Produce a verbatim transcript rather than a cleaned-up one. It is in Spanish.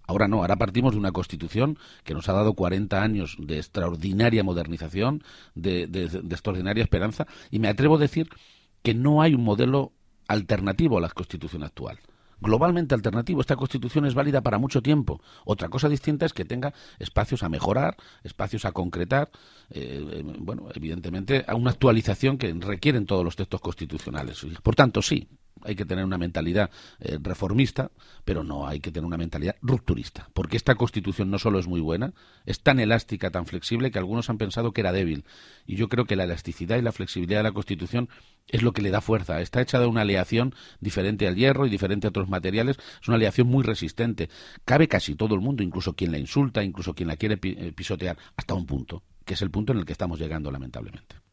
Ahora no, ahora partimos de una Constitución que nos ha dado cuarenta años de extraordinaria modernización, de, de, de extraordinaria esperanza, y me atrevo a decir que no hay un modelo alternativo a la Constitución actual. Globalmente alternativo. Esta Constitución es válida para mucho tiempo. Otra cosa distinta es que tenga espacios a mejorar, espacios a concretar, eh, eh, bueno, evidentemente a una actualización que requieren todos los textos constitucionales. Por tanto, sí, hay que tener una mentalidad eh, reformista, pero no hay que tener una mentalidad rupturista, porque esta Constitución no solo es muy buena, es tan elástica, tan flexible, que algunos han pensado que era débil. Y yo creo que la elasticidad y la flexibilidad de la Constitución es lo que le da fuerza. Está hecha de una aleación diferente al hierro y diferente a otros materiales. Es una aleación muy resistente. Cabe casi todo el mundo, incluso quien la insulta, incluso quien la quiere pi- pisotear, hasta un punto, que es el punto en el que estamos llegando, lamentablemente.